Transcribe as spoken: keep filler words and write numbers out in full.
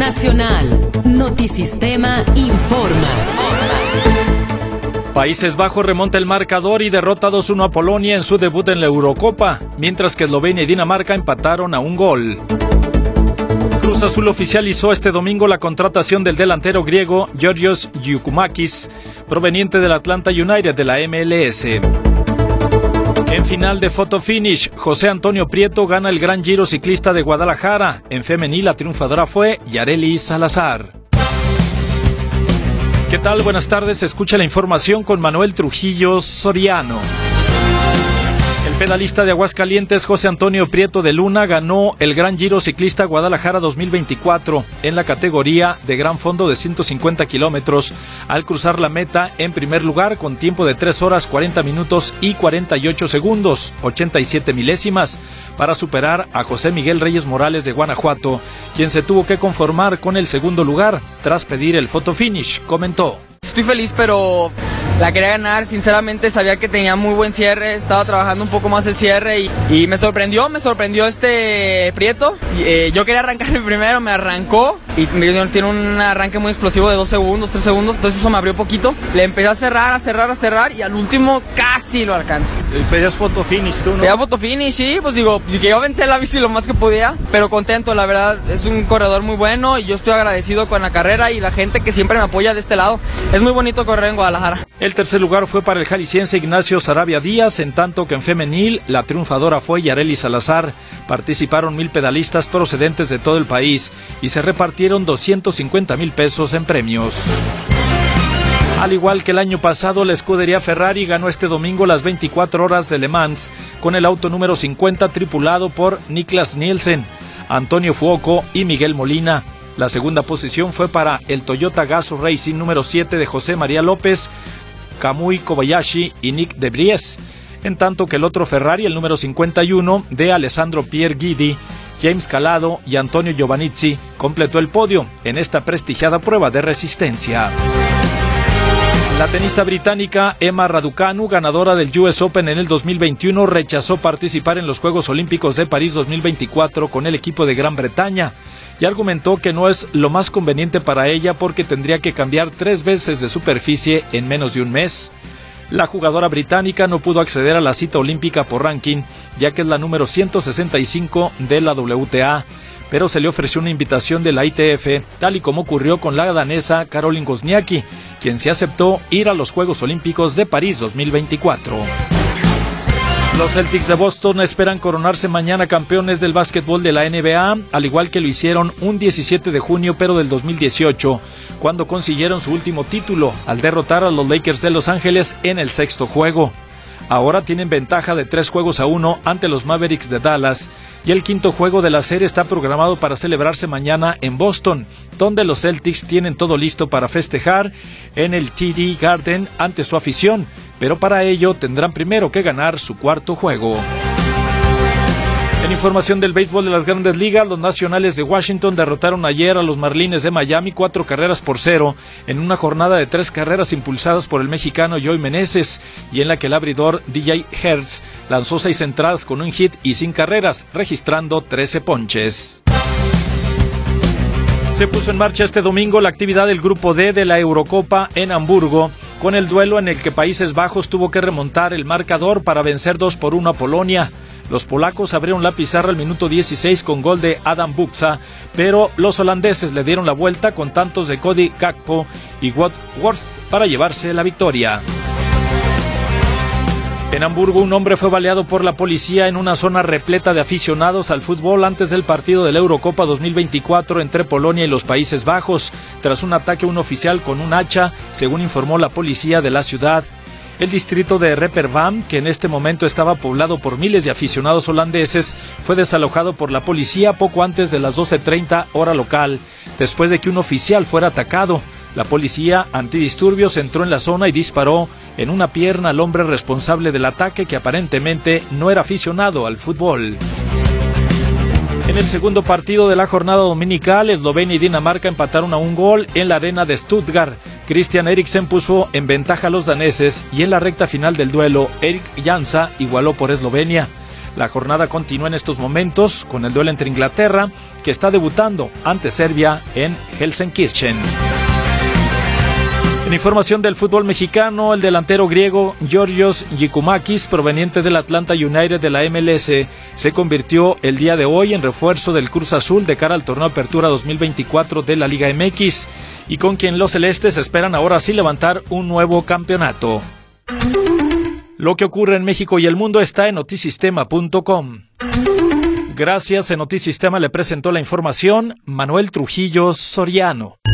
Nacional. Notisistema informa. Países Bajos remonta el marcador y derrota dos uno a Polonia en su debut en la Eurocopa, mientras que Eslovenia y Dinamarca empataron a un gol. Cruz Azul oficializó este domingo la contratación del delantero griego Georgios Giakoumakis, proveniente del Atlanta United de la M L S. En final de Photo Finish, José Antonio Prieto gana el Gran Giro Ciclista de Guadalajara. En femenil, la triunfadora fue Yareli Salazar. ¿Qué tal? Buenas tardes. Escucha la información con Manuel Trujillo Soriano. El pedalista de Aguascalientes, José Antonio Prieto de Luna, ganó el Gran Giro Ciclista Guadalajara dos mil veinticuatro en la categoría de gran fondo de ciento cincuenta kilómetros, al cruzar la meta en primer lugar con tiempo de tres horas cuarenta minutos y cuarenta y ocho segundos, ochenta y siete milésimas, para superar a José Miguel Reyes Morales de Guanajuato, quien se tuvo que conformar con el segundo lugar tras pedir el photo finish. Comentó: estoy feliz, pero la quería ganar. Sinceramente sabía que tenía muy buen cierre, estaba trabajando un poco más el cierre y, y me sorprendió, me sorprendió este Prieto. Y, eh, yo quería arrancar el primero, me arrancó y me, tiene un arranque muy explosivo de dos segundos, tres segundos, entonces eso me abrió poquito. Le empecé a cerrar, a cerrar, a cerrar y al último casi lo alcanzo. ¿Pedías photo finish tú, no? Pedía photo finish, sí, pues digo, yo aventé la bici lo más que podía, pero contento, la verdad, es un corredor muy bueno y yo estoy agradecido con la carrera y la gente que siempre me apoya de este lado. Es muy bonito correr en Guadalajara. El tercer lugar fue para el jalisciense Ignacio Sarabia Díaz, en tanto que en femenil la triunfadora fue Yareli Salazar. Participaron mil pedalistas procedentes de todo el país y se repartieron doscientos cincuenta mil pesos en premios. Al igual que el año pasado, la escudería Ferrari ganó este domingo las veinticuatro horas de Le Mans con el auto número cincuenta tripulado por Niklas Nielsen, Antonio Fuoco y Miguel Molina. La segunda posición fue para el Toyota Gazoo Racing número siete de José María López, Kamui Kobayashi y Nick de Vries, en tanto que el otro Ferrari, el número cincuenta y uno de Alessandro Pierre Guidi, James Calado y Antonio Giovanizzi, completó el podio en esta prestigiada prueba de resistencia. La tenista británica Emma Raducanu, ganadora del U S Open en el dos mil veintiuno, rechazó participar en los Juegos Olímpicos de París dos mil veinticuatro con el equipo de Gran Bretaña y argumentó que no es lo más conveniente para ella porque tendría que cambiar tres veces de superficie en menos de un mes. La jugadora británica no pudo acceder a la cita olímpica por ranking, ya que es la número ciento sesenta y cinco de la W T A, pero se le ofreció una invitación de la I T F, tal y como ocurrió con la danesa Caroline Wozniacki, quien se aceptó ir a los Juegos Olímpicos de París dos mil veinticuatro. Los Celtics de Boston esperan coronarse mañana campeones del básquetbol de la N B A, al igual que lo hicieron un diecisiete de junio pero del dos mil dieciocho, cuando consiguieron su último título al derrotar a los Lakers de Los Ángeles en el sexto juego. Ahora tienen ventaja de tres juegos a uno ante los Mavericks de Dallas y el quinto juego de la serie está programado para celebrarse mañana en Boston, donde los Celtics tienen todo listo para festejar en el T D Garden ante su afición, pero para ello tendrán primero que ganar su cuarto juego. En información del béisbol de las Grandes Ligas, los Nacionales de Washington derrotaron ayer a los Marlins de Miami cuatro carreras por cero en una jornada de tres carreras impulsadas por el mexicano Joey Meneses y en la que el abridor D J Hertz lanzó seis entradas con un hit y sin carreras, registrando trece ponches. Se puso en marcha este domingo la actividad del Grupo D de la Eurocopa en Hamburgo, con el duelo en el que Países Bajos tuvo que remontar el marcador para vencer dos por uno a Polonia. Los polacos abrieron la pizarra al minuto dieciséis con gol de Adam Buksa, pero los holandeses le dieron la vuelta con tantos de Cody Gakpo y Wout Weghorst para llevarse la victoria. En Hamburgo, un hombre fue baleado por la policía en una zona repleta de aficionados al fútbol antes del partido de la Eurocopa dos mil veinticuatro entre Polonia y los Países Bajos, tras un ataque a un oficial con un hacha, según informó la policía de la ciudad. El distrito de Reeperbahn, que en este momento estaba poblado por miles de aficionados holandeses, fue desalojado por la policía poco antes de las doce treinta hora local, después de que un oficial fuera atacado. La policía antidisturbios entró en la zona y disparó en una pierna al hombre responsable del ataque, que aparentemente no era aficionado al fútbol. En el segundo partido de la jornada dominical, Eslovenia y Dinamarca empataron a un gol en la arena de Stuttgart. Christian Eriksen puso en ventaja a los daneses y en la recta final del duelo, Erik Jansa igualó por Eslovenia. La jornada continúa en estos momentos con el duelo entre Inglaterra, que está debutando ante Serbia en Helsenkirchen. En información del fútbol mexicano, el delantero griego Georgios Giakoumakis, proveniente del Atlanta United de la M L S, se convirtió el día de hoy en refuerzo del Cruz Azul de cara al torneo Apertura dos mil veinticuatro de la Liga M X, y con quien los celestes esperan ahora sí levantar un nuevo campeonato. Lo que ocurre en México y el mundo está en notisistema punto com. Gracias, en Notisistema le presentó la información Manuel Trujillo Soriano.